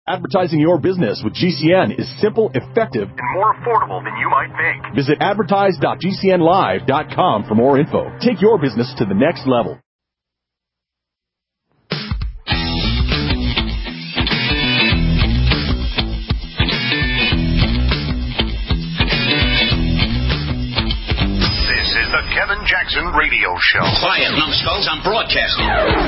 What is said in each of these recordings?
Advertising your business with GCN is simple, effective, and more affordable than you might think. Visit advertise.gcnlive.com for more info. Take your business to the next level. This is the Kevin Jackson Radio Show. Quiet, numbskulls, I'm broadcasting.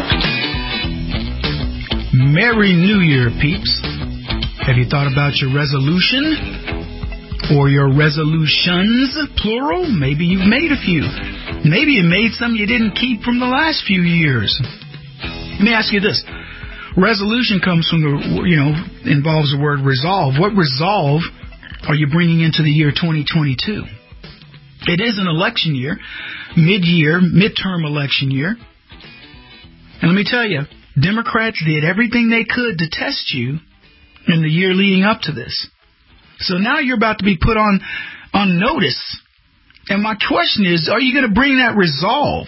Merry New Year, peeps. Have you thought about your resolution? Or your resolutions, plural? Maybe you've made a few. Maybe you made some you didn't keep from the last few years. Let me ask you this. Resolution comes from involves the word resolve. What resolve are you bringing into the year 2022? It is an election year, mid-year, midterm election year. And let me tell you, Democrats did everything they could to test you in the year leading up to this. So now you're about to be put on notice. And my question is, are you going to bring that resolve?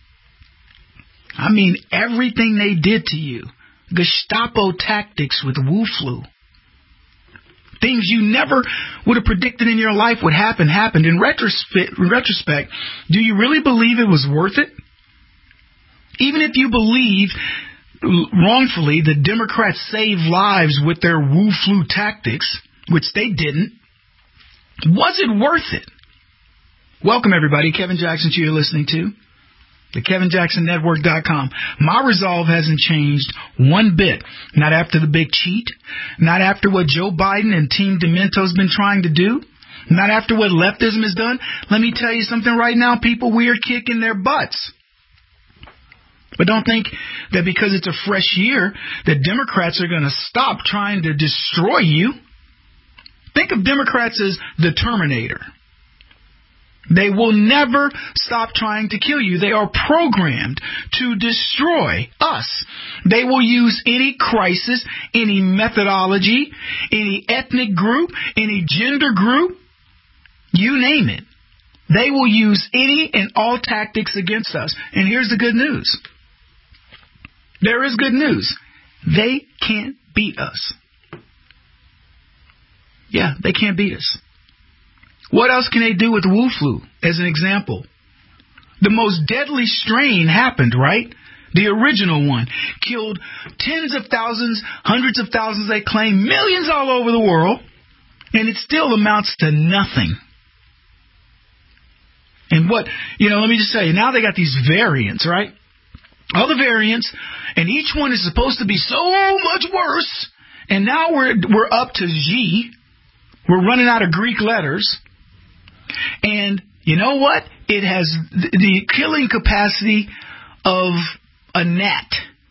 I mean, everything they did to you. Gestapo tactics with Wu Flu. Things you never would have predicted in your life would happen, happened. In retrospect, do you really believe it was worth it? Even if you believe wrongfully the Democrats saved lives with their Wu Flu tactics, which they didn't, was it worth it? Welcome, everybody. Kevin Jackson, you're listening to the KevinJacksonNetwork.com. My resolve hasn't changed one bit. Not after the big cheat. Not after what Joe Biden and Team Demento's been trying to do. Not after what leftism has done. Let me tell you something right now, people. We are kicking their butts. But don't think that because it's a fresh year that Democrats are going to stop trying to destroy you. Think of Democrats as the Terminator. They will never stop trying to kill you. They are programmed to destroy us. They will use any crisis, any methodology, any ethnic group, any gender group, you name it. They will use any and all tactics against us. And here's the good news. There is good news. They can't beat us. Yeah, they can't beat us. What else can they do with Wu Flu, as an example? The most deadly strain happened, right? The original one. Killed tens of thousands, hundreds of thousands, they claim, millions all over the world. And it still amounts to nothing. And let me just tell you, now they got these variants, right? All the variants, and each one is supposed to be so much worse. And now we're up to G. We're running out of Greek letters. And you know what? It has the killing capacity of a gnat.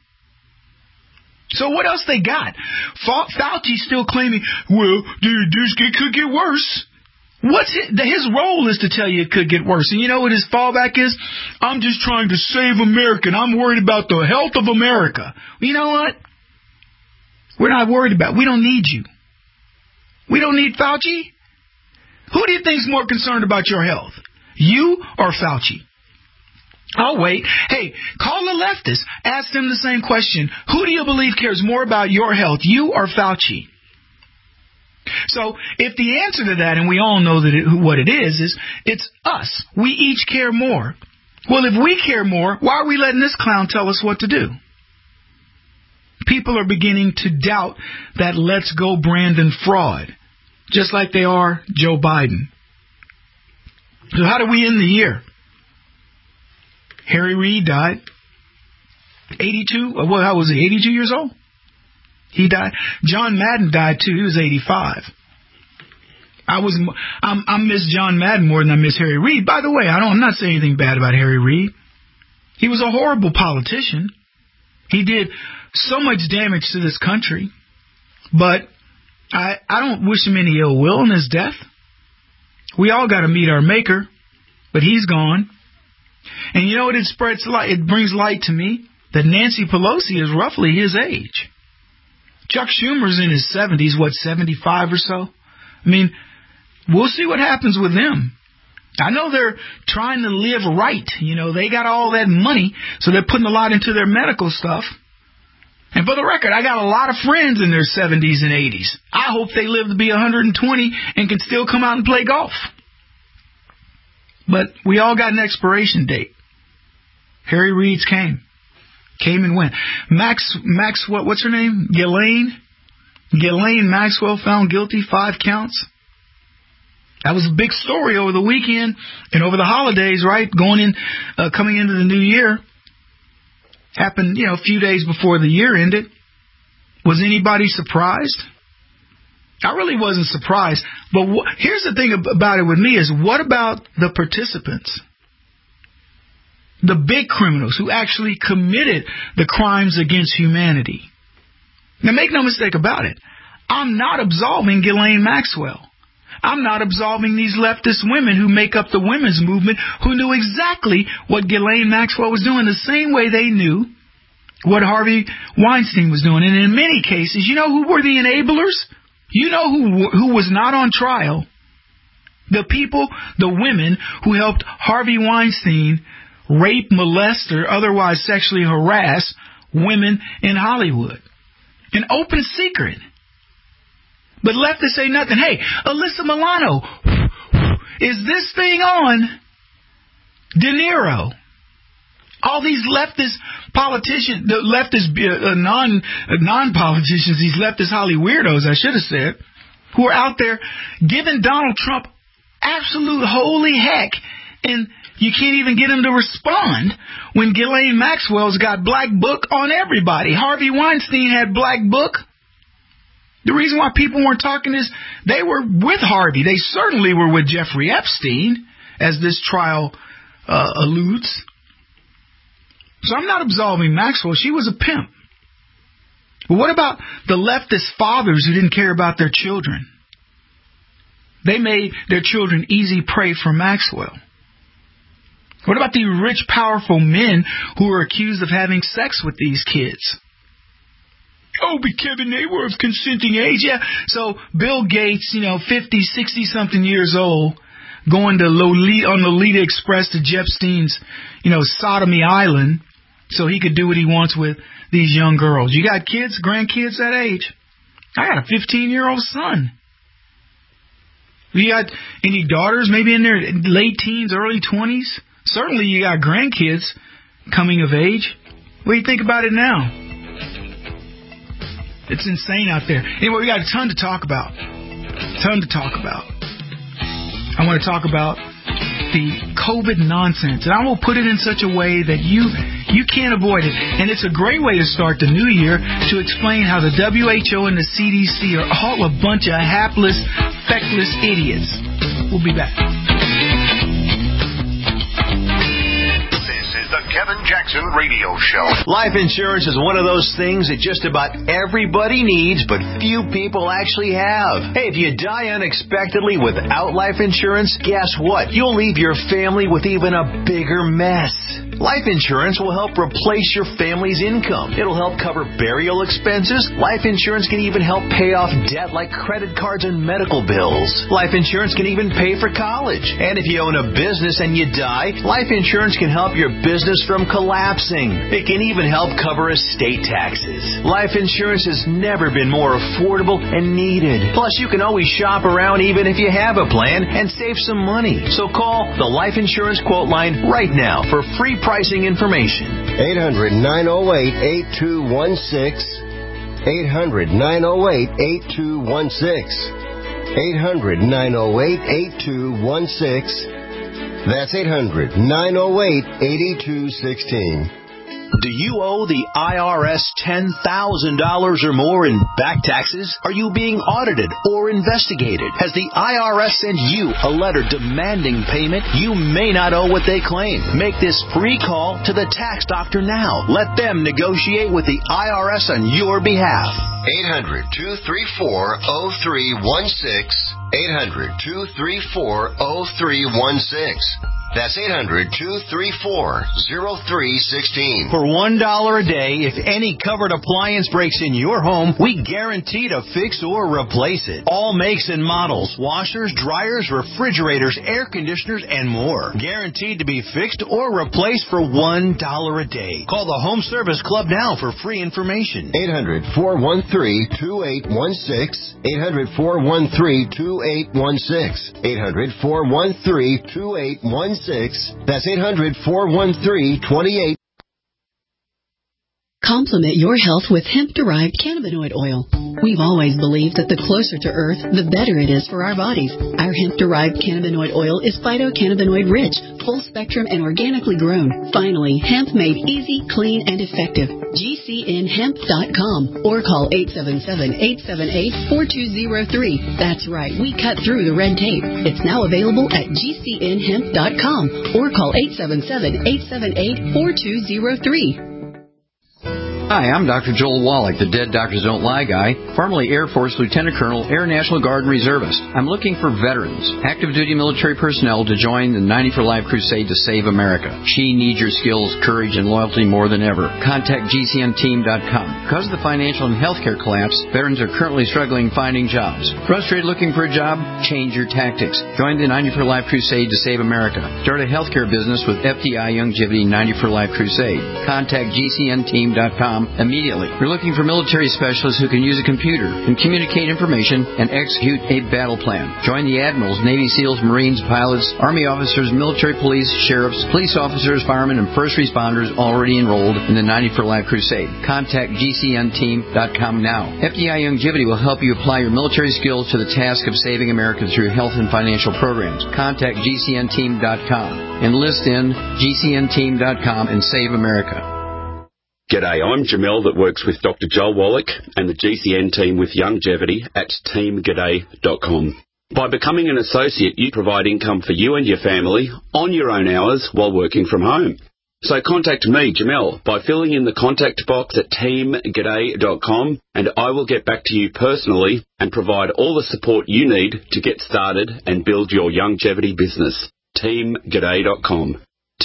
So what else they got? Fauci's still claiming, well, it could get worse. His role is to tell you it could get worse. And you know what his fallback is? I'm just trying to save America, and I'm worried about the health of America. Well, you know what? We're not worried about it. We don't need you. We don't need Fauci. Who do you think is more concerned about your health? You or Fauci? I'll wait. Hey, call the leftists. Ask them the same question. Who do you believe cares more about your health, you or Fauci? So if the answer to that, and we all know what it is it's us. We each care more. Well, if we care more, why are we letting this clown tell us what to do? People are beginning to doubt that Let's Go Brandon fraud, just like they are Joe Biden. So how do we end the year? Harry Reid died. 82? How was he? 82 years old? He died. John Madden died too. He was 85. I miss John Madden more than I miss Harry Reid. By the way, I'm not saying anything bad about Harry Reid. He was a horrible politician. He did so much damage to this country. But I don't wish him any ill will in his death. We all got to meet our maker, but he's gone. And you know what? It brings light to me that Nancy Pelosi is roughly his age. Chuck Schumer's in his 70s, 75 or so? I mean, we'll see what happens with them. I know they're trying to live right. They got all that money, so they're putting a lot into their medical stuff. And for the record, I got a lot of friends in their 70s and 80s. I hope they live to be 120 and can still come out and play golf. But we all got an expiration date. Harry Reid's came and went. What's her name? Ghislaine Maxwell found guilty, 5 counts. That was a big story over the weekend and over the holidays, right? Coming into the new year. Happened, a few days before the year ended. Was anybody surprised? I really wasn't surprised. But here's the thing about it with me is, what about the participants? The big criminals who actually committed the crimes against humanity. Now, make no mistake about it. I'm not absolving Ghislaine Maxwell. I'm not absolving these leftist women who make up the women's movement, who knew exactly what Ghislaine Maxwell was doing, the same way they knew what Harvey Weinstein was doing. And in many cases, you know who were the enablers? You know who was not on trial? The people, the women who helped Harvey Weinstein rape, molest, or otherwise sexually harass women in Hollywood. An open secret. But leftists say nothing. Hey, Alyssa Milano, is this thing on? De Niro. All these leftist politicians, the leftist non-politicians, these leftist Holly weirdos, I should have said, who are out there giving Donald Trump absolute holy heck, and you can't even get him to respond when Ghislaine Maxwell's got black book on everybody. Harvey Weinstein had black book. The reason why people weren't talking is they were with Harvey. They certainly were with Jeffrey Epstein, as this trial alludes. So I'm not absolving Maxwell. She was a pimp. But what about the leftist fathers who didn't care about their children? They made their children easy prey for Maxwell. What about the rich, powerful men who were accused of having sex with these kids? Oh, but Kevin, they were of consenting age. Yeah. So Bill Gates, 50, 60-something years old, going to on Lolita Express to Epstein's, sodomy island, so he could do what he wants with these young girls. You got kids, grandkids that age? I got a 15-year-old son. You got any daughters, maybe in their late teens, early 20s? Certainly you got grandkids coming of age. What do you think about it now? It's insane out there. Anyway, we got a ton to talk about. I want to talk about the COVID nonsense. And I will put it in such a way that you can't avoid it. And it's a great way to start the new year to explain how the WHO and the CDC are all a bunch of hapless, feckless idiots. We'll be back. The Kevin Jackson Radio Show. Life insurance is one of those things that just about everybody needs, but few people actually have. Hey, if you die unexpectedly without life insurance, guess what? You'll leave your family with even a bigger mess. Life insurance will help replace your family's income. It'll help cover burial expenses. Life insurance can even help pay off debt like credit cards and medical bills. Life insurance can even pay for college. And if you own a business and you die, life insurance can help your business from collapsing. It can even help cover estate taxes. Life insurance has never been more affordable and needed. Plus, you can always shop around even if you have a plan and save some money. So call the Life Insurance Quote Line right now for free pricing information. 800-908-8216. 800-908-8216. 800-908-8216. That's 800-908-8216. Do you owe the IRS $10,000 or more in back taxes? Are you being audited or investigated? Has the IRS sent you a letter demanding payment? You may not owe what they claim. Make this free call to the tax doctor now. Let them negotiate with the IRS on your behalf. 800-234-0316. 800-234-0316. That's 800-234-0316. For $1 a day, if any covered appliance breaks in your home, we guarantee to fix or replace it. All makes and models, washers, dryers, refrigerators, air conditioners, and more. Guaranteed to be fixed or replaced for $1 a day. Call the Home Service Club now for free information. 800-413-2816. 800-413-2816. 800-413-2816. That's 800-413-2816. Complement your health with hemp-derived cannabinoid oil. We've always believed that the closer to Earth, the better it is for our bodies. Our hemp-derived cannabinoid oil is phytocannabinoid-rich, full-spectrum, and organically grown. Finally, hemp made easy, clean, and effective. GCNhemp.com or call 877-878-4203. That's right, we cut through the red tape. It's now available at GCNhemp.com or call 877-878-4203. Hi, I'm Dr. Joel Wallach, the Dead Doctors Don't Lie guy, formerly Air Force Lieutenant Colonel, Air National Guard Reservist. I'm looking for veterans, active duty military personnel to join the 90 for Life crusade to save America. She needs your skills, courage, and loyalty more than ever. Contact GCNteam.com. Because of the financial and healthcare collapse, veterans are currently struggling finding jobs. Frustrated looking for a job? Change your tactics. Join the 90 for Life crusade to save America. Start a healthcare business with FDI Longevity 90 for Life crusade. Contact GCNteam.com immediately. We're looking for military specialists who can use a computer and communicate information and execute a battle plan. Join the admirals, Navy SEALs, Marines, pilots, Army officers, military police, sheriffs, police officers, firemen, and first responders already enrolled in the 90 for Life crusade. Contact GCNteam.com now. FDI Longevity will help you apply your military skills to the task of saving America through health and financial programs. Contact GCNteam.com. Enlist in GCNteam.com and save America. G'day, I'm Jamel that works with Dr. Joel Wallach and the GCN team with Longevity at teamg'day.com. By becoming an associate, you provide income for you and your family on your own hours while working from home. So contact me, Jamel, by filling in the contact box at teamg'day.com and I will get back to you personally and provide all the support you need to get started and build your longevity business. teamg'day.com.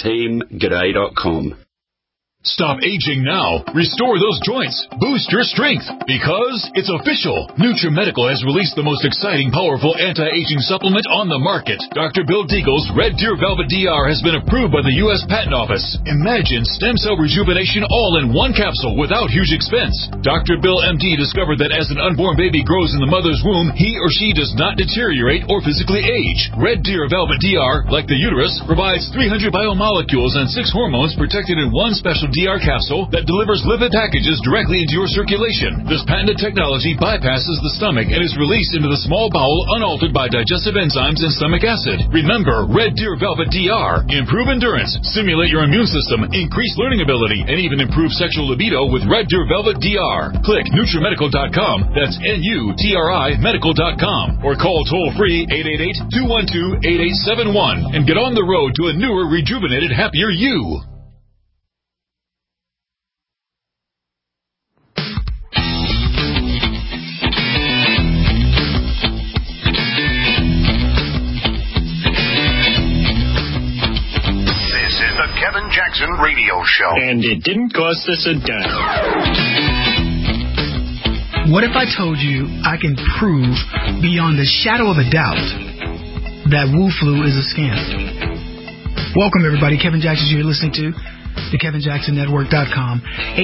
teamg'day.com. Stop aging now. Restore those joints. Boost your strength. Because it's official. NutriMedical has released the most exciting, powerful anti-aging supplement on the market. Dr. Bill Deagle's Red Deer Velvet DR has been approved by the U.S. Patent Office. Imagine stem cell rejuvenation all in one capsule without huge expense. Dr. Bill MD discovered that as an unborn baby grows in the mother's womb, he or she does not deteriorate or physically age. Red Deer Velvet DR, like the uterus, provides 300 biomolecules and 6 hormones protected in one special DR capsule that delivers lipid packages directly into your circulation. This patented technology bypasses the stomach and is released into the small bowel unaltered by digestive enzymes and stomach acid. Remember, Red Deer Velvet DR. Improve endurance, stimulate your immune system, increase learning ability, and even improve sexual libido with Red Deer Velvet DR. Click NutriMedical.com, that's NUTRI Medical.com, or call toll-free 888-212-8871 and get on the road to a newer, rejuvenated, happier you. Kevin Jackson Radio Show. And it didn't cost us a dime. What if I told you I can prove beyond a shadow of a doubt that Wu Flu is a scam? Welcome, everybody. Kevin Jackson, you're listening to the KevinJacksonNetwork.com,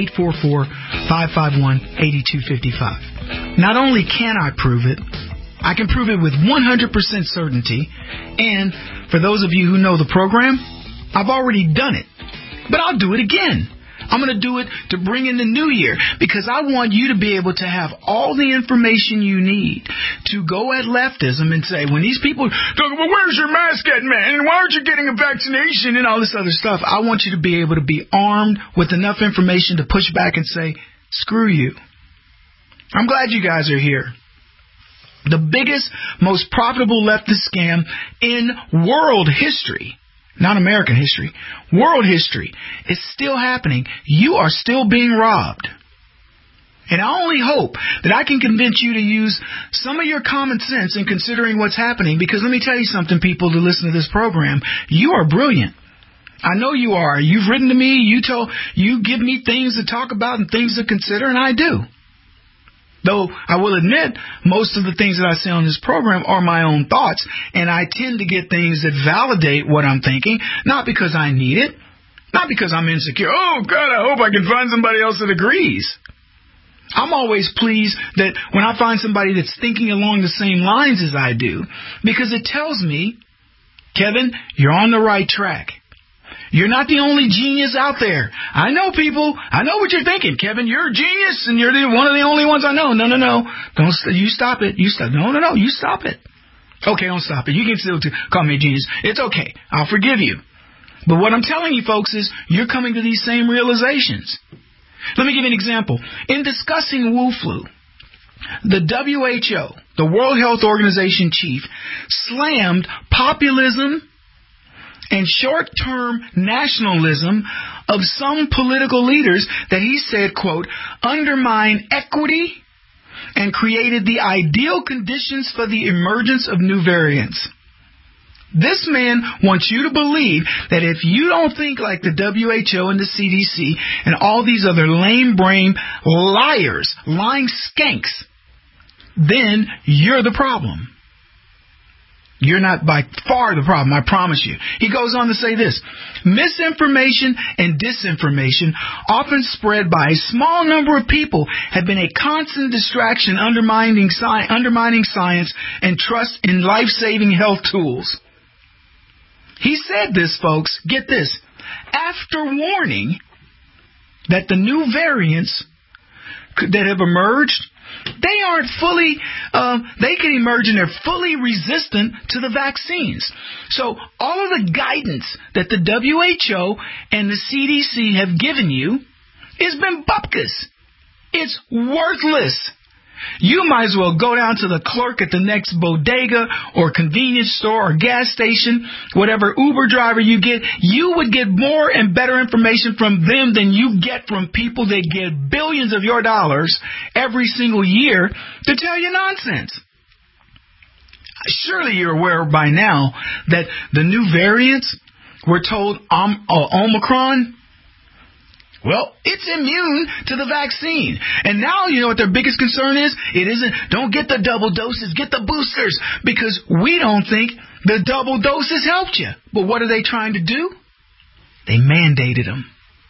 844-551-8255. Not only can I prove it, I can prove it with 100% certainty. And for those of you who know the program, I've already done it, but I'll do it again. I'm going to do it to bring in the new year because I want you to be able to have all the information you need to go at leftism and say, when these people talk about, where's your mask at, man? And why aren't you getting a vaccination and all this other stuff? I want you to be able to be armed with enough information to push back and say, screw you. I'm glad you guys are here. The biggest, most profitable leftist scam in world history, not American history, world history, is still happening. You are still being robbed. And I only hope that I can convince you to use some of your common sense in considering what's happening, because let me tell you something, people who listen to this program, you are brilliant. I know you are. You've written to me, you give me things to talk about and things to consider, and I do. Though I will admit, most of the things that I say on this program are my own thoughts, and I tend to get things that validate what I'm thinking, not because I need it, not because I'm insecure. Oh, God, I hope I can find somebody else that agrees. I'm always pleased that when I find somebody that's thinking along the same lines as I do, because it tells me, Kevin, you're on the right track. You're not the only genius out there. I know people. I know what you're thinking. Kevin, you're a genius, and you're one of the only ones I know. No. You stop it. You stop. No. You stop it. Okay, don't stop it. You can still call me a genius. It's okay. I'll forgive you. But what I'm telling you, folks, is you're coming to these same realizations. Let me give you an example. In discussing Wu flu, the WHO, the World Health Organization chief, slammed populism and short-term nationalism of some political leaders that he said, quote, undermine equity and created the ideal conditions for the emergence of new variants. This man wants you to believe that if you don't think like the WHO and the CDC and all these other lame-brain liars, lying skanks, then you're the problem. You're not by far the problem, I promise you. He goes on to say this. Misinformation and disinformation, often spread by a small number of people, have been a constant distraction undermining science and trust in life-saving health tools. He said this, folks, get this, after warning that the new variants that have emerged, they aren't fully, they can emerge and they're fully resistant to the vaccines. So all of the guidance that the WHO and the CDC have given you has been bupkis. It's worthless. You might as well go down to the clerk at the next bodega or convenience store or gas station, whatever Uber driver you get. You would get more and better information from them than you get from people that get billions of your dollars every single year to tell you nonsense. Surely you're aware by now that the new variants, we're told Omicron, well, it's immune to the vaccine. And now you know what their biggest concern is? It isn't, don't get the double doses, get the boosters. Because we don't think the double doses helped you. But what are they trying to do? They mandated them.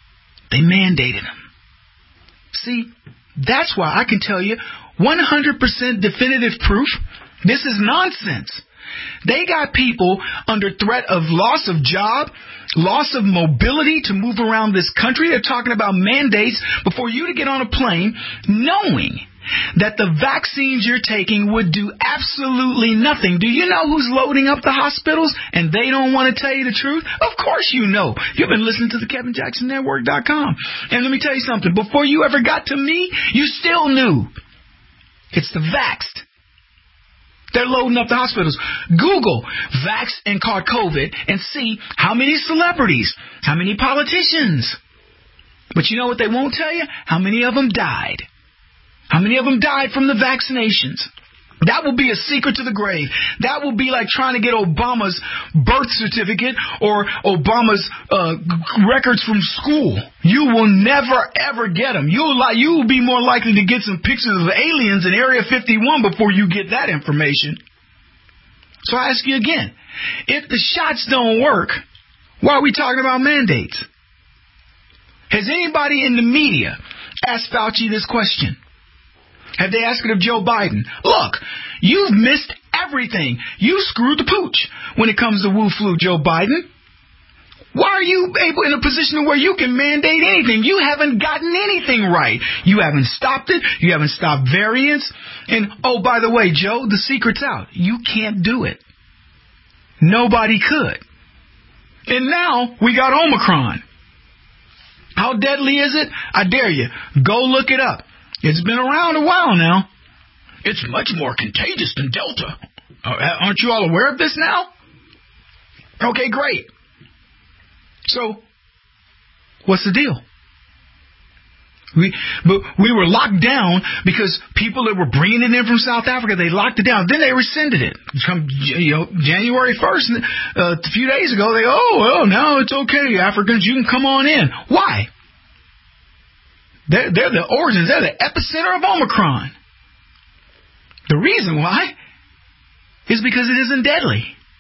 See, that's why I can tell you 100% definitive proof this is nonsense. They got people under threat of loss of job, loss of mobility to move around this country. They're talking about mandates before you to get on a plane, knowing that the vaccines you're taking would do absolutely nothing. Do you know who's loading up the hospitals and they don't want to tell you the truth? Of course you know. You've been listening to the KevinJacksonNetwork.com. And let me tell you something. Before you ever got to me, you still knew. It's the vaxxed. They're loading up the hospitals. Google vax and caught COVID and see how many celebrities, how many politicians. But you know what they won't tell you? How many of them died. How many of them died from the vaccinations. That will be a secret to the grave. That will be like trying to get Obama's birth certificate or Obama's records from school. You will never, ever get them. You will be more likely to get some pictures of aliens in Area 51 before you get that information. So I ask you again, if the shots don't work, why are we talking about mandates? Has anybody in the media asked Fauci this question? Have they asked it of Joe Biden? Look, you've missed everything. You screwed the pooch when it comes to Wu flu, Joe Biden. Why are you in a position where you can mandate anything? You haven't gotten anything right. You haven't stopped it. You haven't stopped variants. And, oh, by the way, Joe, the secret's out. You can't do it. Nobody could. And now we got Omicron. How deadly is it? I dare you. Go look it up. It's been around a while now. It's much more contagious than Delta. Aren't you all aware of this now? Okay, great. So, what's the deal? But we were locked down because people that were bringing it in from South Africa, they locked it down. Then they rescinded it. Come January 1st, a few days ago, now it's okay, Africans, you can come on in. Why? They're the origins. They're the epicenter of Omicron. The reason why is because it isn't deadly.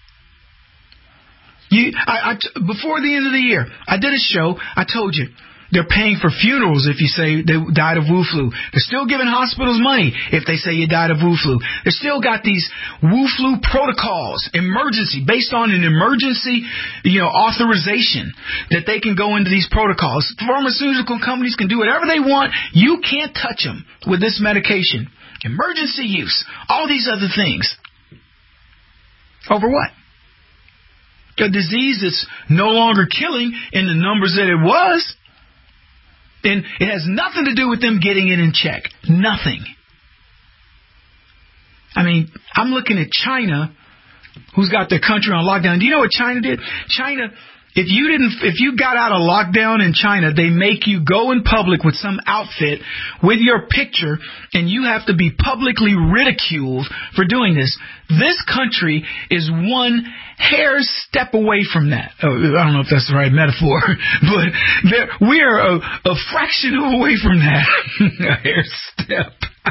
Before the end of the year, I did a show. I told you they're paying for funerals if you say they died of Wu flu. They're still giving hospitals money if they say you died of Wu flu. They still got these Wu flu protocols, emergency, based on an emergency, authorization that they can go into these protocols. Pharmaceutical companies can do whatever they want. You can't touch them with this medication. Emergency use. All these other things. Over what? A disease that's no longer killing in the numbers that it was. And it has nothing to do with them getting it in check. Nothing. I mean, I'm looking at China, who's got their country on lockdown. Do you know what China did? China, if you got out of lockdown in China, they make you go in public with some outfit with your picture, and you have to be publicly ridiculed for doing this. This country is one hair step away from that. I don't know if that's the right metaphor, but we are a fraction away from that. A hair step.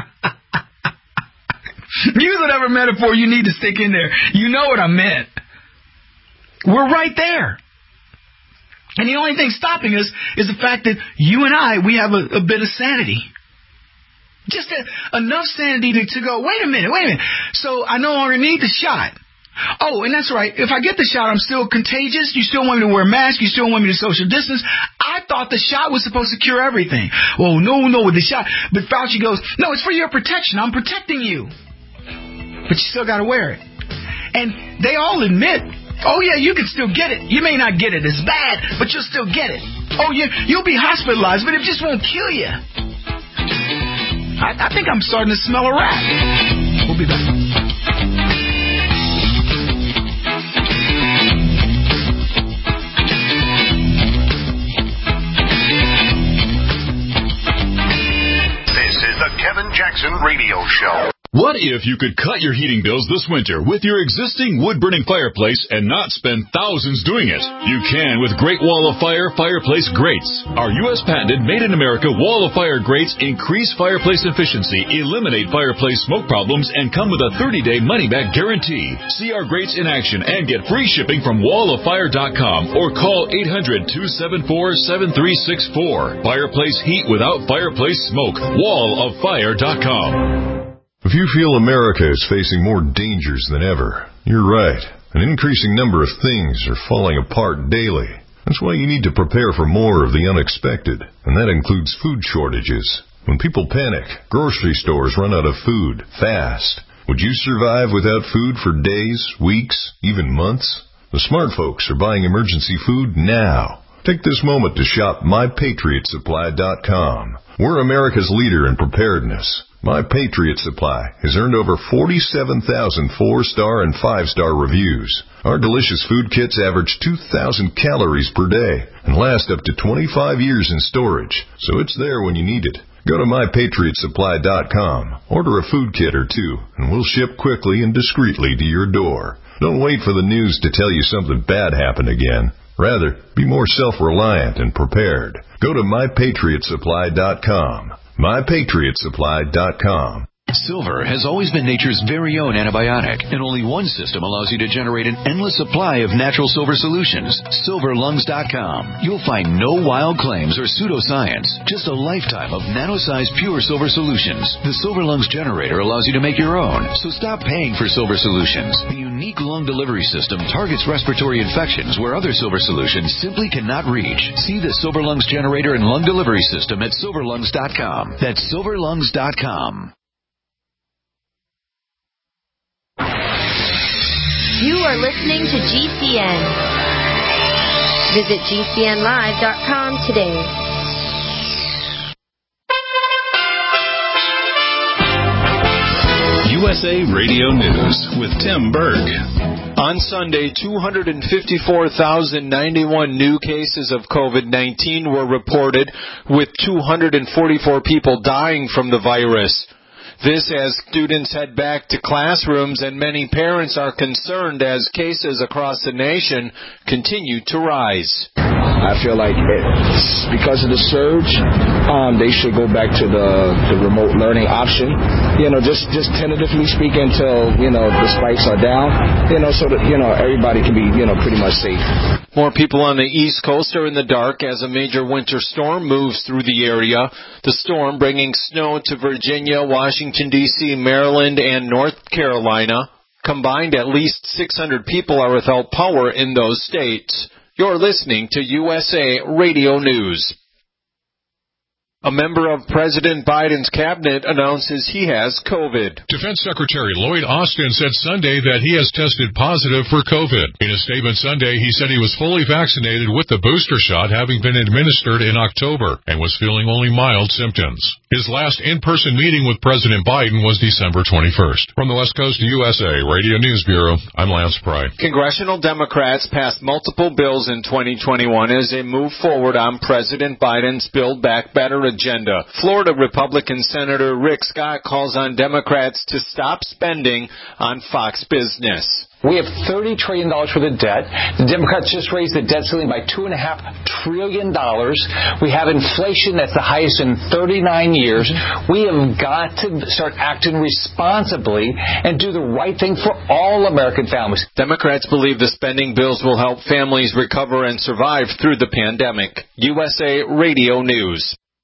Use whatever metaphor you need to stick in there. You know what I meant. We're right there. And the only thing stopping us is the fact that you and we have a bit of sanity. Just enough sanity to go, wait a minute. So I no longer need the shot. Oh, and that's right. If I get the shot, I'm still contagious. You still want me to wear a mask. You still want me to social distance. I thought the shot was supposed to cure everything. Oh, no, with the shot. But Fauci goes, no, it's for your protection. I'm protecting you. But you still got to wear it. And they all admit, oh, yeah, you can still get it. You may not get it as bad, but you'll still get it. Oh, you'll be hospitalized, but it just won't kill you. I think I'm starting to smell a rat. We'll be back. This is the Kevin Jackson Radio Show. What if you could cut your heating bills this winter with your existing wood-burning fireplace and not spend thousands doing it? You can with Great Wall of Fire fireplace grates. Our U.S. patented made-in-America Wall of Fire grates increase fireplace efficiency, eliminate fireplace smoke problems, and come with a 30-day money-back guarantee. See our grates in action and get free shipping from walloffire.com or call 800-274-7364. Fireplace heat without fireplace smoke. walloffire.com. If you feel America is facing more dangers than ever, you're right. An increasing number of things are falling apart daily. That's why you need to prepare for more of the unexpected, and that includes food shortages. When people panic, grocery stores run out of food fast. Would you survive without food for days, weeks, even months? The smart folks are buying emergency food now. Take this moment to shop MyPatriotSupply.com. We're America's leader in preparedness. My Patriot Supply has earned over 47,000 4-star and 5-star reviews. Our delicious food kits average 2,000 calories per day and last up to 25 years in storage, so it's there when you need it. Go to MyPatriotSupply.com, order a food kit or two, and we'll ship quickly and discreetly to your door. Don't wait for the news to tell you something bad happened again. Rather, be more self-reliant and prepared. Go to MyPatriotSupply.com. MyPatriotSupply.com. Silver has always been nature's very own antibiotic, and only one system allows you to generate an endless supply of natural silver solutions. SilverLungs.com. You'll find no wild claims or pseudoscience, just a lifetime of nano-sized pure silver solutions. The Silver Lungs generator allows you to make your own, so stop paying for silver solutions. The unique lung delivery system targets respiratory infections where other silver solutions simply cannot reach. See the Silver Lungs generator and lung delivery system at SilverLungs.com. That's SilverLungs.com. You are listening to GCN. Visit GCNlive.com today. USA Radio News with Tim Berg. On Sunday, 254,091 new cases of COVID-19 were reported, with 244 people dying from the virus. This as students head back to classrooms, and many parents are concerned as cases across the nation continue to rise. I feel like it's because of the surge, they should go back to the remote learning option. Just tentatively speaking until, the spikes are down, so that, everybody can be, pretty much safe. More people on the East Coast are in the dark as a major winter storm moves through the area. The storm bringing snow to Virginia, Washington, D.C., Maryland, and North Carolina. Combined, at least 600 people are without power in those states. You're listening to USA Radio News. A member of President Biden's cabinet announces he has COVID. Defense Secretary Lloyd Austin said Sunday that he has tested positive for COVID. In a statement Sunday, he said he was fully vaccinated with the booster shot, having been administered in October, and was feeling only mild symptoms. His last in-person meeting with President Biden was December 21st. From the West Coast USA Radio News Bureau, I'm Lance Pry. Congressional Democrats passed multiple bills in 2021 as they move forward on President Biden's Build Back Better agenda. Florida Republican Senator Rick Scott calls on Democrats to stop spending on Fox Business. We have $30 trillion worth of debt. The Democrats just raised the debt ceiling by $2.5 trillion. We have inflation that's the highest in 39 years. We have got to start acting responsibly and do the right thing for all American families. Democrats believe the spending bills will help families recover and survive through the pandemic. USA Radio News.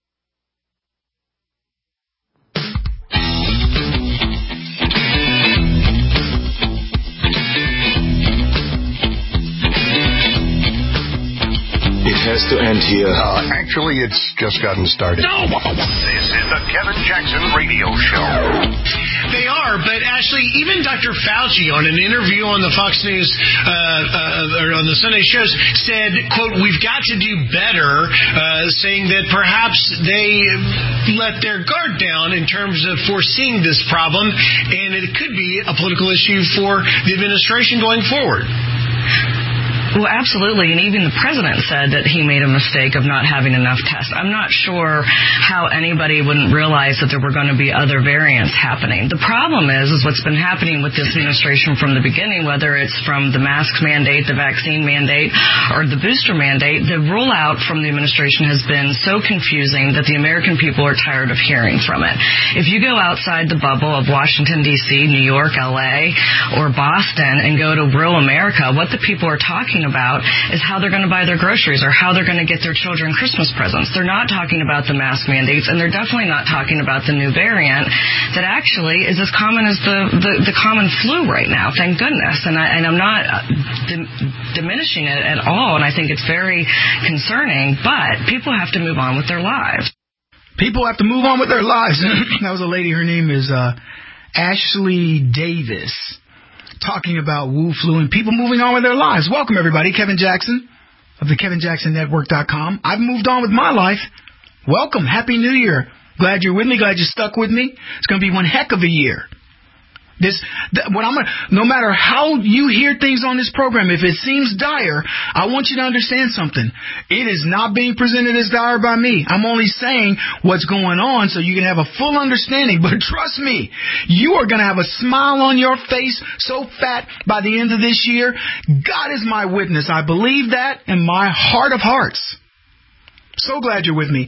It has to end here. Actually, it's just gotten started. No! This is the Kevin Jackson Radio Show. They are, but actually, even Dr. Fauci on an interview on the Fox News, or on the Sunday shows, said, quote, we've got to do better, saying that perhaps they let their guard down in terms of foreseeing this problem, and it could be a political issue for the administration going forward. Well, absolutely, and even the president said that he made a mistake of not having enough tests. I'm not sure how anybody wouldn't realize that there were going to be other variants happening. The problem is what's been happening with this administration from the beginning, whether it's from the mask mandate, the vaccine mandate, or the booster mandate, the rollout from the administration has been so confusing that the American people are tired of hearing from it. If you go outside the bubble of Washington, D.C., New York, L.A., or Boston and go to rural America, what the people are talking about is how they're going to buy their groceries or how they're going to get their children Christmas presents. They're not talking about the mask mandates, and they're definitely not talking about the new variant that actually is as common as the common flu right now, thank goodness. And I'm not diminishing it at all, and I think it's very concerning, but people have to move on with their lives. People have to move on with their lives. That was a lady, her name is Ashley Davis, talking about Wu Flu and people moving on with their lives. Welcome, everybody. Kevin Jackson of the KevinJacksonNetwork.com. I've moved on with my life. Welcome. Happy New Year. Glad you're with me. Glad you stuck with me. It's going to be one heck of a year. No matter how you hear things on this program, if it seems dire, I want you to understand something. It is not being presented as dire by me. I'm only saying what's going on so you can have a full understanding. But trust me, you are going to have a smile on your face so fat by the end of this year. God is my witness. I believe that in my heart of hearts. So glad you're with me.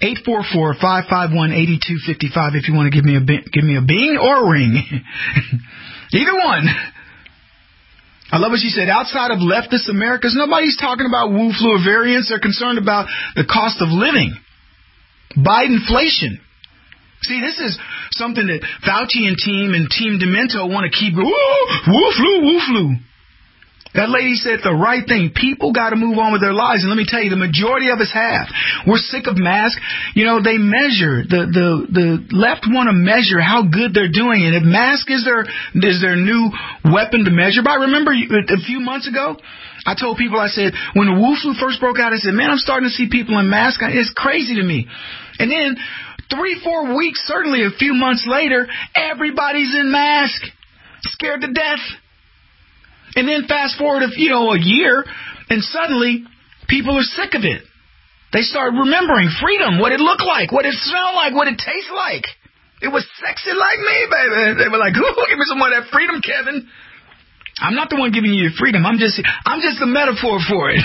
844-551-8255 if you want to give me a bing or a ring. Either one. I love what she said. Outside of leftist Americas, nobody's talking about Wu Flu or variants. They're concerned about the cost of living. Bidenflation. See, this is something that Fauci and Team Demento want to keep going. Wu Flu, Wu Flu. That lady said the right thing. People got to move on with their lives. And let me tell you, the majority of us have. We're sick of masks. You know, they measure. The left want to measure how good they're doing. And if mask is their new weapon to measure by. Remember a few months ago, I told people, I said, when the Wu Flu first broke out, I said, man, I'm starting to see people in masks. It's crazy to me. And then 3-4 weeks, certainly a few months later, everybody's in mask. Scared to death. And then fast forward, a year, and suddenly people are sick of it. They start remembering freedom, what it looked like, what it smelled like, what it tastes like. It was sexy like me, baby. They were like, ooh, give me some more of that freedom, Kevin. I'm not the one giving you your freedom. I'm just a metaphor for it.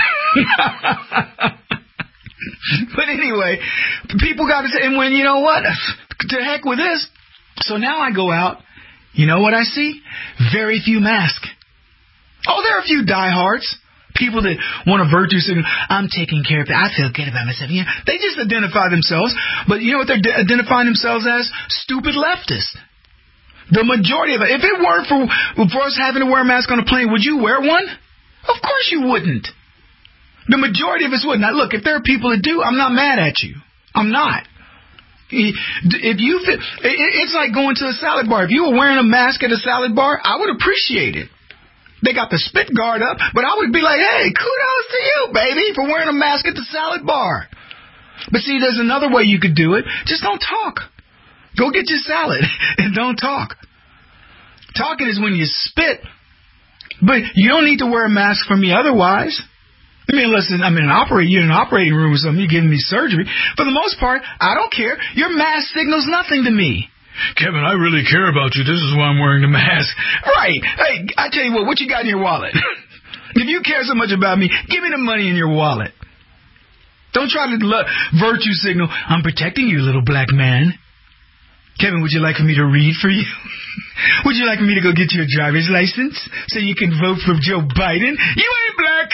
But anyway, people got to say, and when, you know what, to heck with this. So now I go out, you know what I see? Very few masks. Oh, there are a few diehards. People that want a virtue signal. I'm taking care of it. I feel good about myself. Yeah, they just identify themselves. But you know what they're identifying themselves as? Stupid leftists. The majority of it. If it weren't for us having to wear a mask on a plane, would you wear one? Of course you wouldn't. The majority of us wouldn't. Now, look, if there are people that do, I'm not mad at you. I'm not. If you fit, it's like going to a salad bar. If you were wearing a mask at a salad bar, I would appreciate it. They got the spit guard up, but I would be like, hey, kudos to you, baby, for wearing a mask at the salad bar. But see, there's another way you could do it. Just don't talk. Go get your salad and don't talk. Talking is when you spit, but you don't need to wear a mask for me otherwise. I mean, listen, you're in an operating room or something, you're giving me surgery. For the most part, I don't care. Your mask signals nothing to me. Kevin, I really care about you. This is why I'm wearing the mask. Right. Hey, I tell you what you got in your wallet? If you care so much about me, give me the money in your wallet. Don't try to virtue signal. I'm protecting you, little black man. Kevin, would you like for me to read for you? Would you like for me to go get you a driver's license so you can vote for Joe Biden? You ain't black.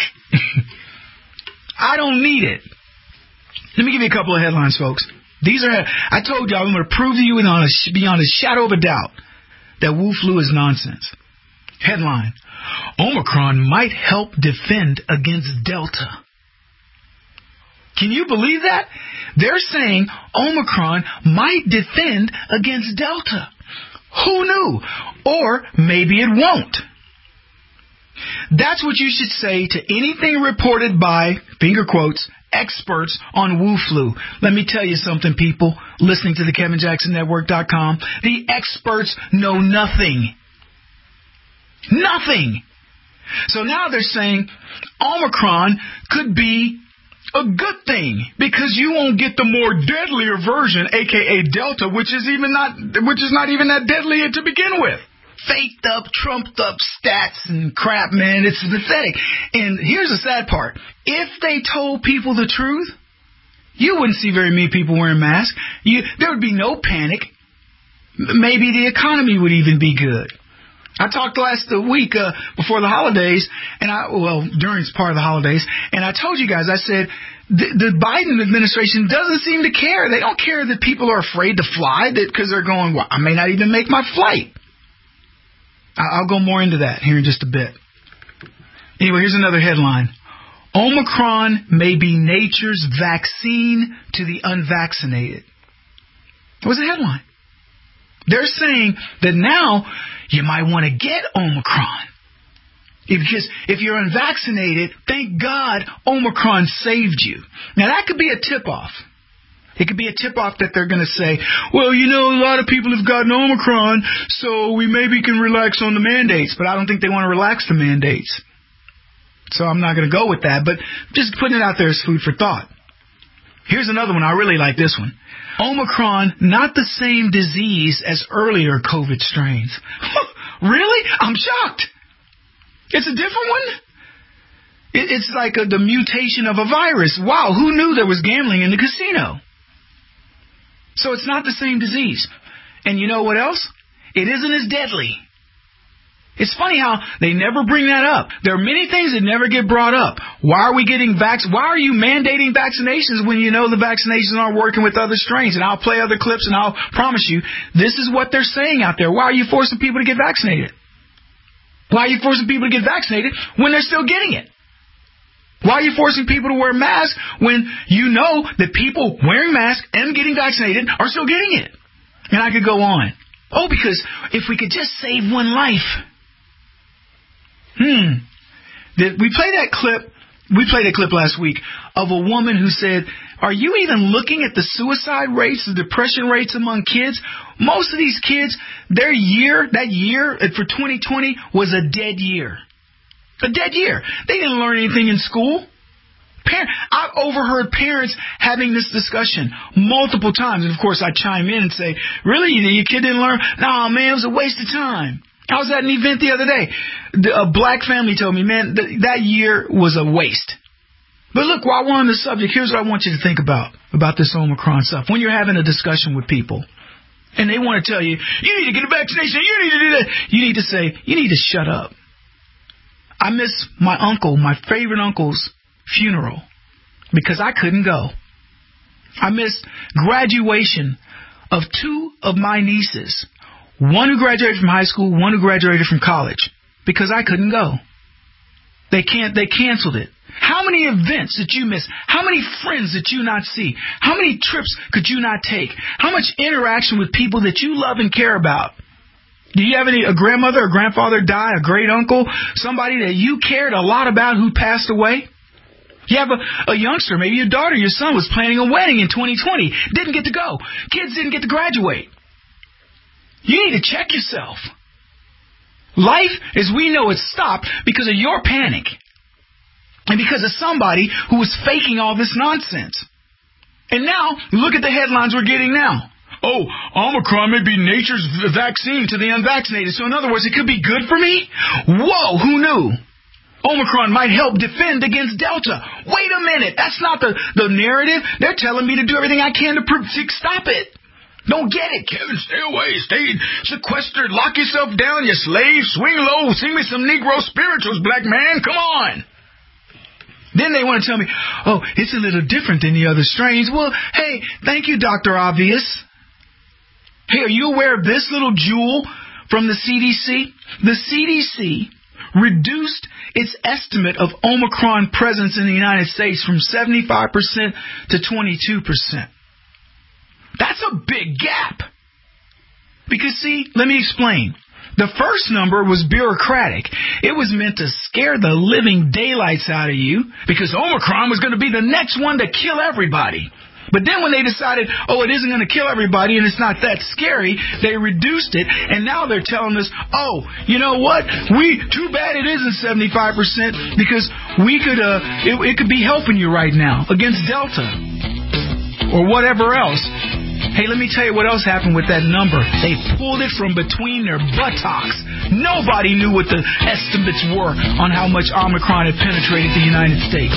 I don't need it. Let me give you a couple of headlines, folks. I told y'all I'm going to prove to you beyond a shadow of a doubt that Wu flu is nonsense. Headline: Omicron might help defend against Delta. Can you believe that? They're saying Omicron might defend against Delta. Who knew? Or maybe it won't. That's what you should say to anything reported by, finger quotes, experts on Wu flu. Let me tell you something, people listening to the KevinJacksonNetwork.com. The experts know nothing. Nothing. So now they're saying Omicron could be a good thing because you won't get the more deadlier version, aka Delta, which is not even that deadly to begin with. Faked up, trumped up stats and crap, man. It's pathetic. And here's the sad part. If they told people the truth, you wouldn't see very many people wearing masks. There would be no panic. Maybe the economy would even be good. I talked last week before the holidays, during part of the holidays, and I told you guys, I said, the Biden administration doesn't seem to care. They don't care that people are afraid to fly because they're going, well, I may not even make my flight. I'll go more into that here in just a bit. Anyway, here's another headline. Omicron may be nature's vaccine to the unvaccinated. That was a headline. They're saying that now you might want to get Omicron. Because if you're unvaccinated, thank God Omicron saved you. Now that could be a tip-off. It could be a tip-off that they're going to say, well, a lot of people have gotten Omicron, so we maybe can relax on the mandates. But I don't think they want to relax the mandates. So I'm not going to go with that. But just putting it out there as food for thought. Here's another one. I really like this one. Omicron, not the same disease as earlier COVID strains. Really? I'm shocked. It's a different one? It's like the mutation of a virus. Wow, who knew there was gambling in the casino? So it's not the same disease. And you know what else? It isn't as deadly. It's funny how they never bring that up. There are many things that never get brought up. Why are we getting Why are you mandating vaccinations when you know the vaccinations aren't working with other strains? And I'll play other clips and I'll promise you, this is what they're saying out there. Why are you forcing people to get vaccinated? Why are you forcing people to get vaccinated when they're still getting it? Why are you forcing people to wear masks when you know that people wearing masks and getting vaccinated are still getting it? And I could go on. Oh, because if we could just save one life. We played that clip last week of a woman who said, are you even looking at the suicide rates, the depression rates among kids? Most of these kids, that year for 2020 was a dead year. A dead year. They didn't learn anything in school. I've overheard parents having this discussion multiple times. And, of course, I chime in and say, really? Your kid didn't learn? No, man, it was a waste of time. I was at an event the other day. A black family told me, man, that year was a waste. But look, while we're on the subject, here's what I want you to think about this Omicron stuff. When you're having a discussion with people, and they want to tell you, you need to get a vaccination, you need to do that, you need to say, you need to shut up. I miss my favorite uncle's funeral because I couldn't go. I missed graduation of 2 of my nieces, one who graduated from high school, one who graduated from college, because I couldn't go. They canceled it. How many events did you miss? How many friends did you not see? How many trips could you not take? How much interaction with people that you love and care about? Do you have a grandmother or grandfather die, a great uncle, somebody that you cared a lot about who passed away? You have a youngster, maybe your daughter, your son was planning a wedding in 2020, didn't get to go. Kids didn't get to graduate. You need to check yourself. Life, as we know it, stopped because of your panic and because of somebody who was faking all this nonsense. And now, look at the headlines we're getting now. Oh, Omicron may be nature's vaccine to the unvaccinated. So in other words, it could be good for me? Whoa, who knew? Omicron might help defend against Delta. Wait a minute, that's not the narrative. They're telling me to do everything I can to stop it. Don't get it, Kevin. Stay away. Stay sequestered. Lock yourself down, you slave. Swing low. Sing me some Negro spirituals, black man. Come on. Then they want to tell me, oh, it's a little different than the other strains. Well, hey, thank you, Dr. Obvious. Hey, are you aware of this little jewel from the CDC? The CDC reduced its estimate of Omicron presence in the United States from 75% to 22%. That's a big gap. Because, see, let me explain. The first number was bureaucratic. It was meant to scare the living daylights out of you because Omicron was going to be the next one to kill everybody. But then when they decided, oh, it isn't going to kill everybody and it's not that scary, they reduced it, and now they're telling us, oh, you know what? Too bad it isn't 75% because we could, it could be helping you right now against Delta or whatever else. Hey, let me tell you what else happened with that number. They pulled it from between their buttocks. Nobody knew what the estimates were on how much Omicron had penetrated the United States.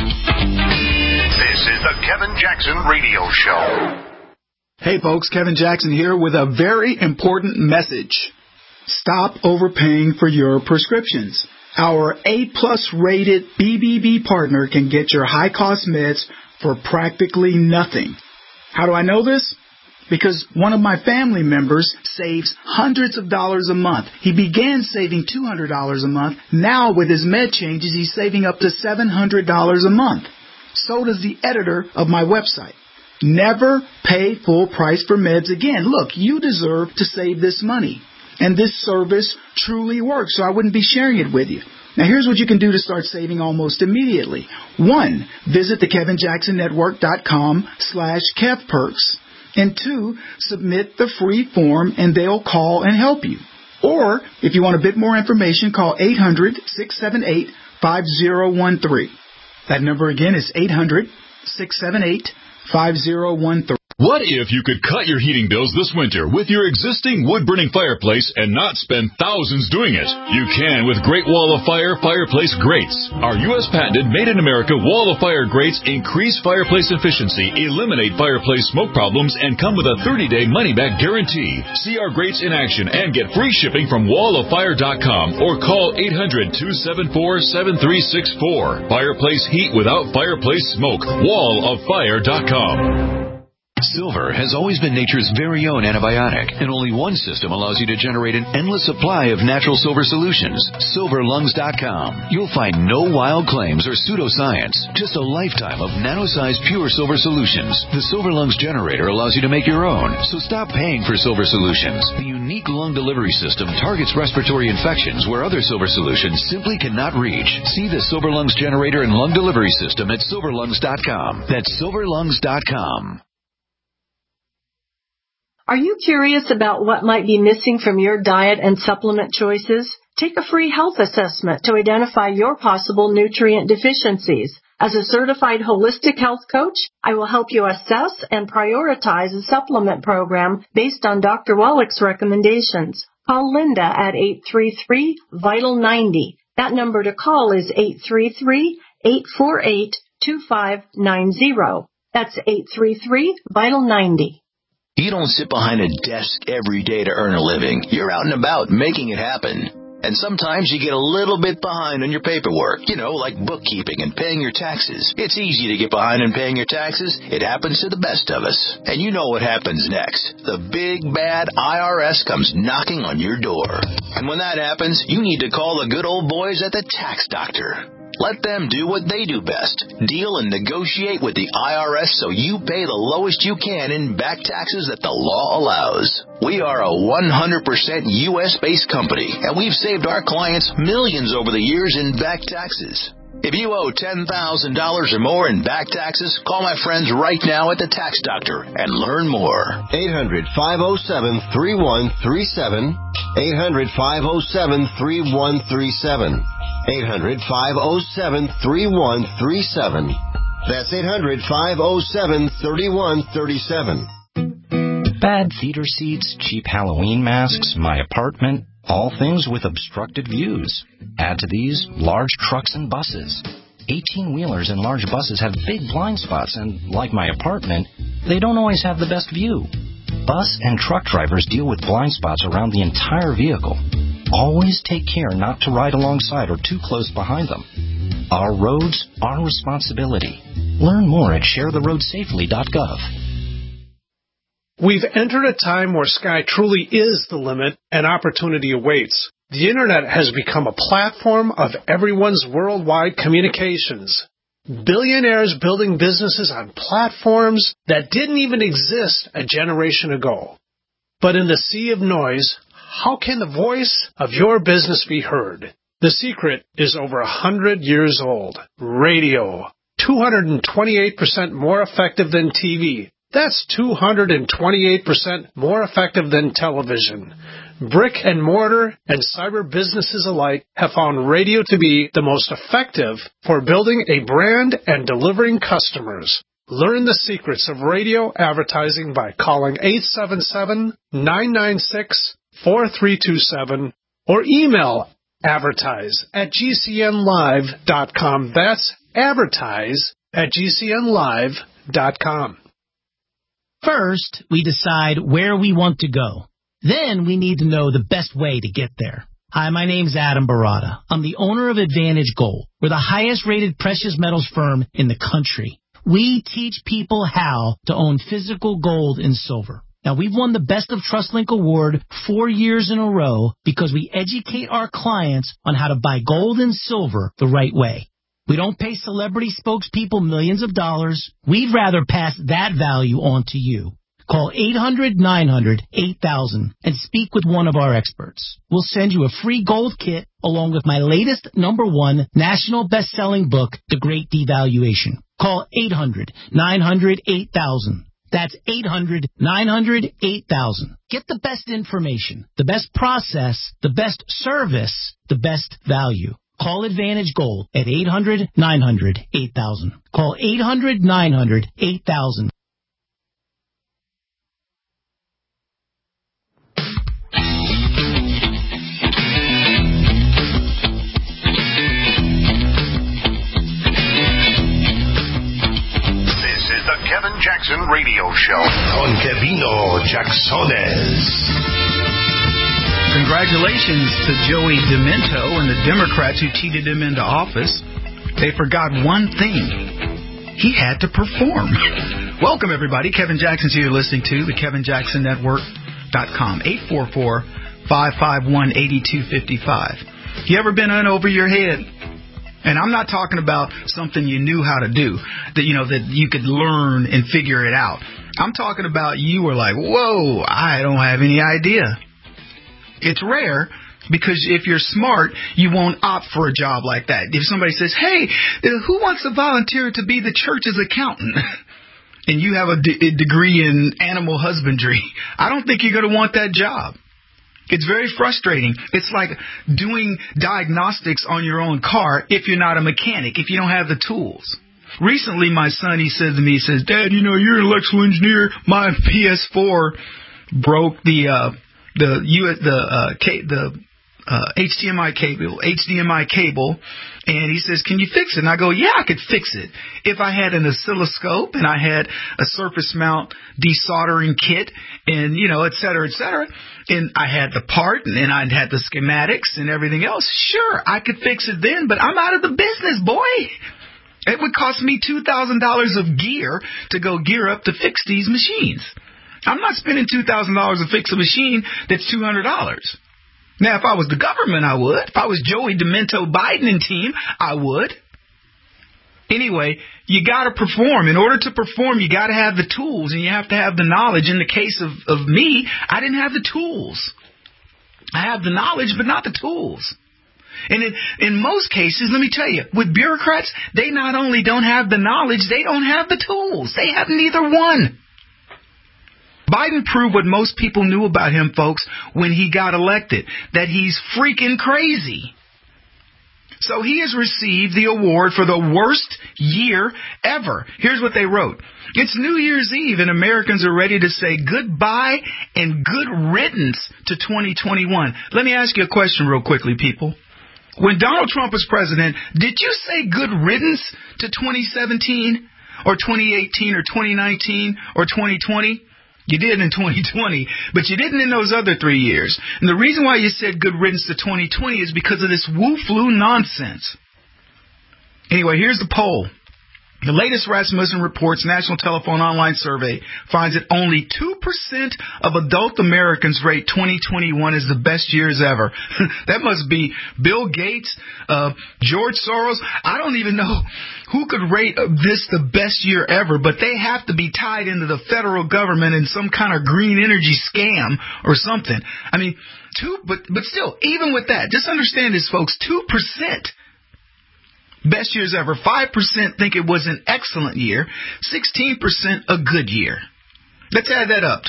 This is the Kevin Jackson Radio Show. Hey folks, Kevin Jackson here with a very important message. Stop overpaying for your prescriptions. Our A-plus rated BBB partner can get your high-cost meds for practically nothing. How do I know this? Because one of my family members saves hundreds of dollars a month. He began saving $200 a month. Now with his med changes, he's saving up to $700 a month. So does the editor of my website. Never pay full price for meds again. Look, you deserve to save this money. And this service truly works, so I wouldn't be sharing it with you. Now, here's what you can do to start saving almost immediately. 1, visit thekevinjacksonnetwork.com/KevPerks. And 2, submit the free form and they'll call and help you. Or, if you want a bit more information, call 800-678-5013. That number again is 800-678-5013. What if you could cut your heating bills this winter with your existing wood-burning fireplace and not spend thousands doing it? You can with Great Wall of Fire fireplace grates. Our U.S. patented made-in-America Wall of Fire grates increase fireplace efficiency, eliminate fireplace smoke problems, and come with a 30-day money-back guarantee. See our grates in action and get free shipping from walloffire.com or call 800-274-7364. Fireplace heat without fireplace smoke. walloffire.com. Silver has always been nature's very own antibiotic, and only one system allows you to generate an endless supply of natural silver solutions. SilverLungs.com. You'll find no wild claims or pseudoscience, just a lifetime of nano-sized pure silver solutions. The Silver Lungs generator allows you to make your own, so stop paying for silver solutions. The unique lung delivery system targets respiratory infections where other silver solutions simply cannot reach. See the Silver Lungs generator and lung delivery system at SilverLungs.com. That's SilverLungs.com. Are you curious about what might be missing from your diet and supplement choices? Take a free health assessment to identify your possible nutrient deficiencies. As a certified holistic health coach, I will help you assess and prioritize a supplement program based on Dr. Wallach's recommendations. Call Linda at 833-VITAL-90. That number to call is 833-848-2590. That's 833-VITAL-90. You don't sit behind a desk every day to earn a living. You're out and about making it happen. And sometimes you get a little bit behind on your paperwork, like bookkeeping and paying your taxes. It's easy to get behind on paying your taxes. It happens to the best of us. And you know what happens next. The big, bad IRS comes knocking on your door. And when that happens, you need to call the good old boys at the Tax Doctor. Let them do what they do best. Deal and negotiate with the IRS so you pay the lowest you can in back taxes that the law allows. We are a 100% U.S.-based company, and we've saved our clients millions over the years in back taxes. If you owe $10,000 or more in back taxes, call my friends right now at the Tax Doctor and learn more. 800-507-3137. 800-507-3137. 800-507-3137. That's 800-507-3137. Bad theater seats, cheap Halloween masks, my apartment, all things with obstructed views. Add to these large trucks and buses. 18-wheelers and large buses have big blind spots, and like my apartment, they don't always have the best view. Bus and truck drivers deal with blind spots around the entire vehicle. Always take care not to ride alongside or too close behind them. Our roads, our responsibility. Learn more at sharetheroadsafely.gov. We've entered a time where sky truly is the limit and opportunity awaits. The Internet has become a platform of everyone's worldwide communications. Billionaires building businesses on platforms that didn't even exist a generation ago. But in the sea of noise, how can the voice of your business be heard? The secret is over 100 years old. Radio. 228% more effective than TV. That's 228% more effective than television. Brick and mortar and cyber businesses alike have found radio to be the most effective for building a brand and delivering customers. Learn the secrets of radio advertising by calling 877-996-4327 or email advertise@gcnlive.com. That's advertise@gcnlive.com. First, we decide where we want to go. Then we need to know the best way to get there. Hi, my name's Adam Barada. I'm the owner of Advantage Gold. We're the highest rated precious metals firm in the country. We teach people how to own physical gold and silver. Now, we've won the Best of TrustLink Award 4 years in a row because we educate our clients on how to buy gold and silver the right way. We don't pay celebrity spokespeople millions of dollars. We'd rather pass that value on to you. Call 800-900-8000 and speak with one of our experts. We'll send you a free gold kit along with my latest #1 national best-selling book, The Great Devaluation. Call 800-900-8000. That's 800-900-8000. Get the best information, the best process, the best service, the best value. Call Advantage Gold at 800-900-8000. Call 800-900-8000. This is the Kevin Jackson Radio Show. Con Kevino Jacksones. Congratulations to Joey Demento and the Democrats who cheated him into office. They forgot one thing. He had to perform. Welcome, everybody. Kevin Jackson's here listening to the KevinJacksonNetwork.com. 844-551-8255. You ever been in over your head? And I'm not talking about something you knew how to do, that you could learn and figure it out. I'm talking about you were like, whoa, I don't have any idea. It's rare because if you're smart, you won't opt for a job like that. If somebody says, hey, who wants to volunteer to be the church's accountant? And you have a degree in animal husbandry, I don't think you're going to want that job. It's very frustrating. It's like doing diagnostics on your own car if you're not a mechanic, if you don't have the tools. Recently, my son, he said to me, he says, Dad, you're an electrical engineer. My PS4 broke the HDMI cable, and he says, can you fix it? And I go, yeah, I could fix it. If I had an oscilloscope and I had a surface mount desoldering kit and, et cetera, and I had the part and I had the schematics and everything else, sure, I could fix it then, but I'm out of the business, boy. It would cost me $2,000 of gear to go gear up to fix these machines. I'm not spending $2,000 to fix a machine that's $200. Now, if I was the government, I would. If I was Joey Demento Biden and team, I would. Anyway, you got to perform. In order to perform, you got to have the tools, and you have to have the knowledge. In the case of me, I didn't have the tools. I have the knowledge, but not the tools. And in most cases, let me tell you, with bureaucrats, they not only don't have the knowledge, they don't have the tools. They have neither one. Biden proved what most people knew about him, folks, when he got elected, that he's freaking crazy. So he has received the award for the worst year ever. Here's what they wrote. It's New Year's Eve, and Americans are ready to say goodbye and good riddance to 2021. Let me ask you a question real quickly, people. When Donald Trump was president, did you say good riddance to 2017 or 2018 or 2019 or 2020? You did in 2020, but you didn't in those other 3 years. And the reason why you said good riddance to 2020 is because of this woo-flu nonsense. Anyway, here's the poll. The latest Rasmussen Reports National Telephone Online Survey finds that only 2% of adult Americans rate 2021 as the best years ever. That must be Bill Gates, George Soros. I don't even know who could rate this the best year ever, but they have to be tied into the federal government in some kind of green energy scam or something. I mean, but still, even with that, just understand this, folks, 2%. Best years ever. 5% think it was an excellent year. 16% a good year. Let's add that up.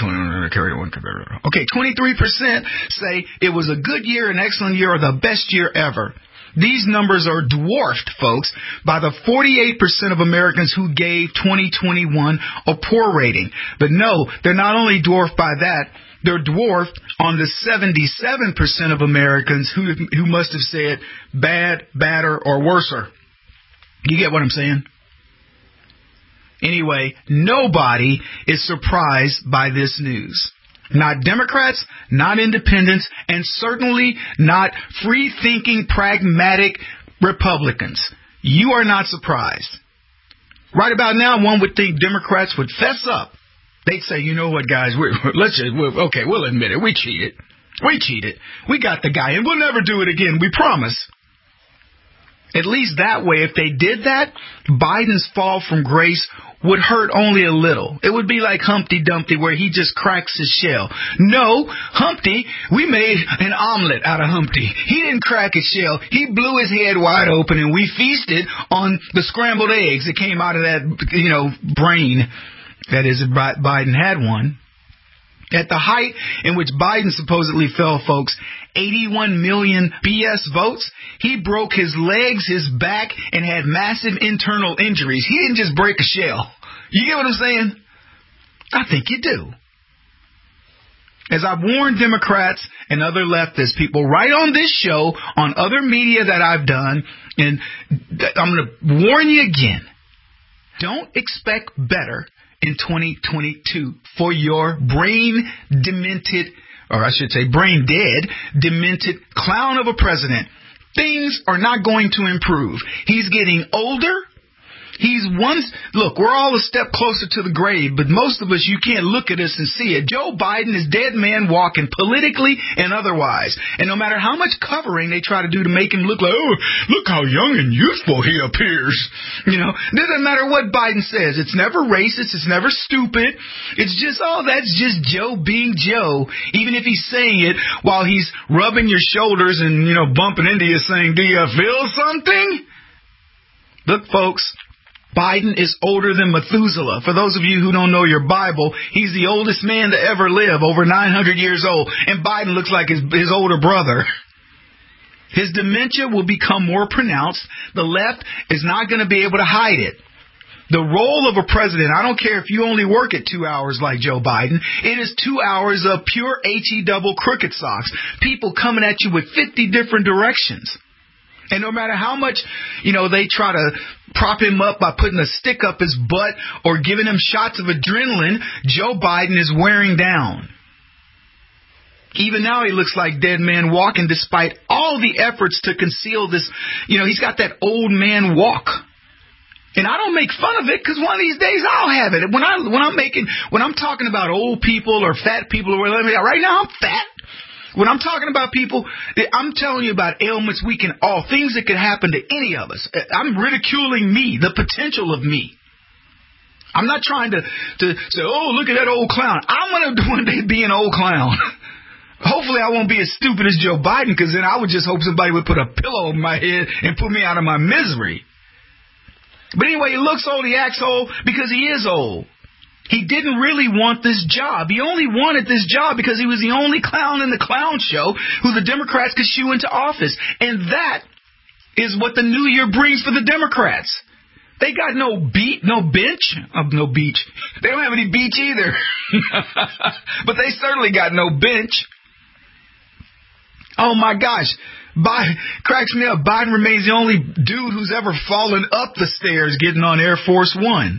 Okay, 23% say it was a good year, an excellent year, or the best year ever. These numbers are dwarfed, folks, by the 48% of Americans who gave 2021 a poor rating. But no, they're not only dwarfed by that, they're dwarfed on the 77% of Americans who must have said bad, badder, or worser. You get what I'm saying? Anyway, nobody is surprised by this news. Not Democrats, not independents, and certainly not free-thinking, pragmatic Republicans. You are not surprised. Right about now, one would think Democrats would fess up. They'd say, you know what, guys, we'll admit it. We cheated. We got the guy, and we'll never do it again. We promise. At least that way, if they did that, Biden's fall from grace would hurt only a little. It would be like Humpty Dumpty, where he just cracks his shell. No, Humpty, we made an omelet out of Humpty. He didn't crack his shell. He blew his head wide open, and we feasted on the scrambled eggs that came out of that, brain. That is, if Biden had one. At the height in which Biden supposedly fell, folks, 81 million BS votes, he broke his legs, his back, and had massive internal injuries. He didn't just break a shell. You get what I'm saying? I think you do. As I've warned Democrats and other leftist people right on this show, on other media that I've done, and I'm going to warn you again, don't expect better in 2022 for your brain demented, or I should say brain dead, demented clown of a president. Things are not going to improve. He's getting older. Look, we're all a step closer to the grave, but most of us, you can't look at us and see it. Joe Biden is dead man walking, politically and otherwise. And no matter how much covering they try to do to make him look like, oh, look how young and youthful he appears. It doesn't matter what Biden says. It's never racist. It's never stupid. It's just, that's just Joe being Joe. Even if he's saying it while he's rubbing your shoulders and, bumping into you saying, do you feel something? Look, folks. Biden is older than Methuselah. For those of you who don't know your Bible, he's the oldest man to ever live, over 900 years old. And Biden looks like his older brother. His dementia will become more pronounced. The left is not going to be able to hide it. The role of a president, I don't care if you only work at 2 hours like Joe Biden, it is 2 hours of pure HE double crooked socks. People coming at you with 50 different directions. And no matter how much, they try to prop him up by putting a stick up his butt or giving him shots of adrenaline, Joe Biden is wearing down. Even now he looks like dead man walking despite all the efforts to conceal this. He's got that old man walk. And I don't make fun of it because one of these days I'll have it. When I'm talking about old people or fat people or whatever, right now I'm fat. When I'm talking about people, I'm telling you about ailments we can all, things that could happen to any of us. I'm ridiculing me, the potential of me. I'm not trying to say, oh, look at that old clown. I'm going to one day be an old clown. Hopefully I won't be as stupid as Joe Biden, because then I would just hope somebody would put a pillow over my head and put me out of my misery. But anyway, he looks old, he acts old because he is old. He didn't really want this job. He only wanted this job because he was the only clown in the clown show who the Democrats could shoo into office. And that is what the new year brings for the Democrats. They got no beach. They don't have any beach either. But they certainly got no bench. Oh my gosh. Biden cracks me up. Biden remains the only dude who's ever fallen up the stairs getting on Air Force One.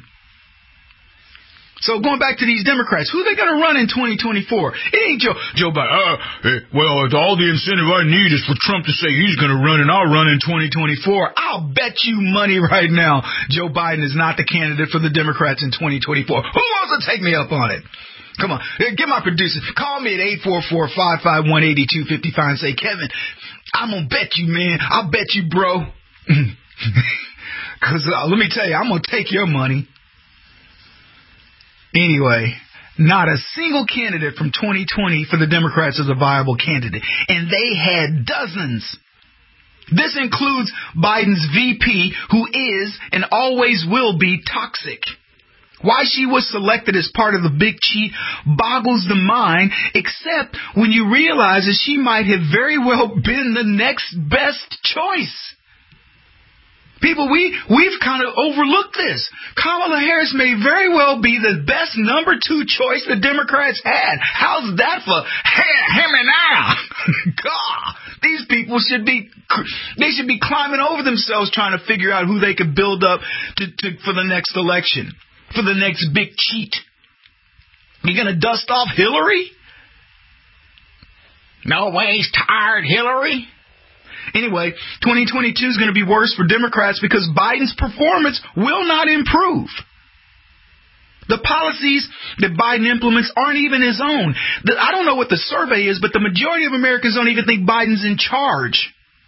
So going back to these Democrats, who are they going to run in 2024? It ain't Joe Biden. Well, all the incentive I need is for Trump to say he's going to run, and I'll run in 2024. I'll bet you money right now Joe Biden is not the candidate for the Democrats in 2024. Who wants to take me up on it? Come on, get my producer. Call me at 844-551-8255 and say, Kevin, I'm going to bet you, man. I'll bet you, bro. Because let me tell you, I'm going to take your money. Anyway, not a single candidate from 2020 for the Democrats is a viable candidate. And they had dozens. This includes Biden's VP, who is and always will be toxic. Why she was selected as part of the big cheat boggles the mind, except when you realize that she might have very well been the next best choice. People, we've kind of overlooked this. Kamala Harris may very well be the best number 2 choice the Democrats had. How's that for him and now? God, these people should be climbing over themselves trying to figure out who they could build up for the next election. For the next big cheat. You going to dust off Hillary? No ways tired, Hillary. Anyway, 2022 is going to be worse for Democrats because Biden's performance will not improve. The policies that Biden implements aren't even his own. I don't know what the survey is, but the majority of Americans don't even think Biden's in charge.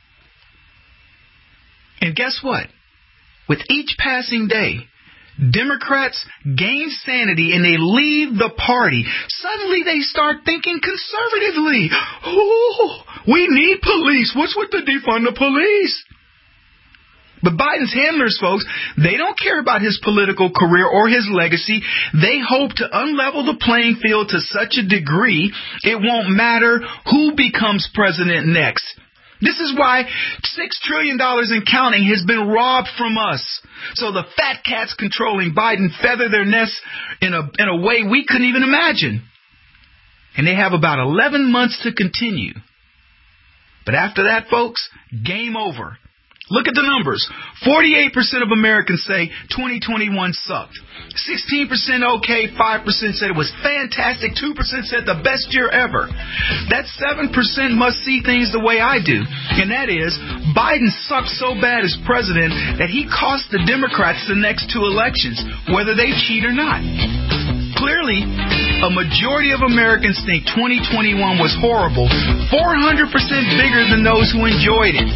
And guess what? With each passing day, Democrats gain sanity and they leave the party. Suddenly they start thinking conservatively. Oh, we need police. What's with the defund the police? But Biden's handlers, folks, they don't care about his political career or his legacy. They hope to unlevel the playing field to such a degree it won't matter who becomes president next. This is why $6 trillion and counting has been robbed from us. So the fat cats controlling Biden feather their nests in a way we couldn't even imagine. And they have about 11 months to continue. But after that, folks, game over. Look at the numbers. 48% of Americans say 2021 sucked. 16% okay, 5% said it was fantastic, 2% said the best year ever. That 7% must see things the way I do. And that is, Biden sucked so bad as president that he cost the Democrats the next 2 elections, whether they cheat or not. Clearly, a majority of Americans think 2021 was horrible, 400% bigger than those who enjoyed it.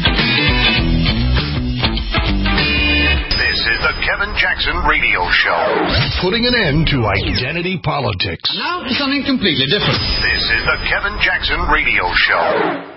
This is the Kevin Jackson Radio Show. Putting an end to identity politics. Now to something completely different. This is the Kevin Jackson Radio Show.